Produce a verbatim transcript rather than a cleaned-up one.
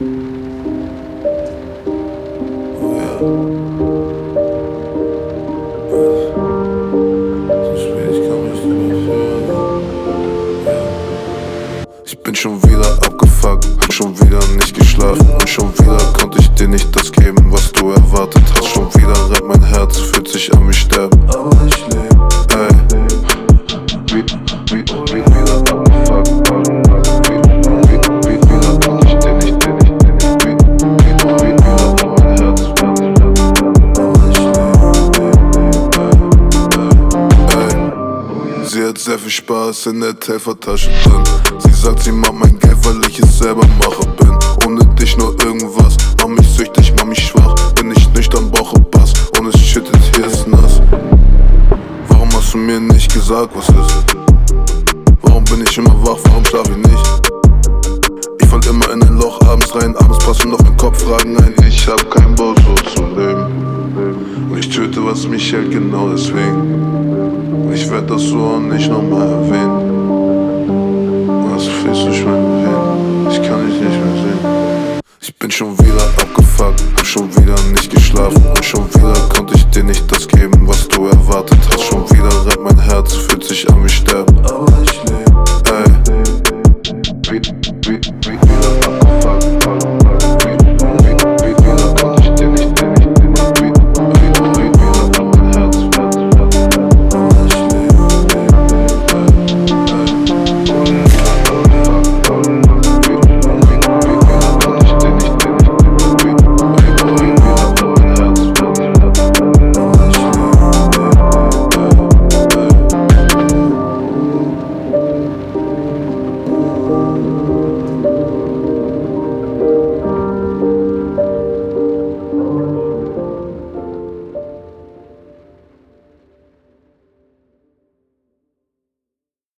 Oh ja. So spät, ich kann mich nicht mehr fühlen. Ja. Ich bin schon wieder abgefuckt, hab schon wieder nicht geschlafen. Und schon wieder konnte ich dir nicht das geben, was du erwartet hast. Schon wieder rennt mein Herz, fühlt sich an wie sterben. Aber ich lebe, ey. Wie, wie, wie, wieder abgefuckt. Wie, wie, wie, wieder konnte ich dir nicht, dir nicht, dir nicht. Wie, wie, wie, wieder rennt mein Herz, fühlt sich an wie sterben. Aber ich lebe, ey, ey, ey. Sie hat sehr viel Spaß in der Telfertasche drin. Sie sagt, sie mag mein Geld, weil ich es selber Macher bin. Ohne dich nur irgendwas, mach mich süchtig, mach mich schwach. Bin ich nüchtern, brauche Bass und es schüttet, hier ist nass. Warum hast du mir nicht gesagt, was ist? Warum bin ich immer wach, warum schlaf ich nicht? Ich fall immer in ein Loch, abends rein, abends passen auf den Kopf Fragen ein. Ich hab keinen Bock so zu leben. Und ich töte, was mich hält, genau deswegen. Und ich werd das so auch nicht nochmal erwähnen. Was fühlst du schon wen? Ich kann dich nicht mehr sehen. Ich bin schon wieder abgefuckt, hab schon wieder nicht geschlafen. Und schon wieder konnte ich dir nicht das geben, was du erwartet hast. Schon wieder rennt mein Herz, fühlt sich an wie sterben. Aber ich lebe.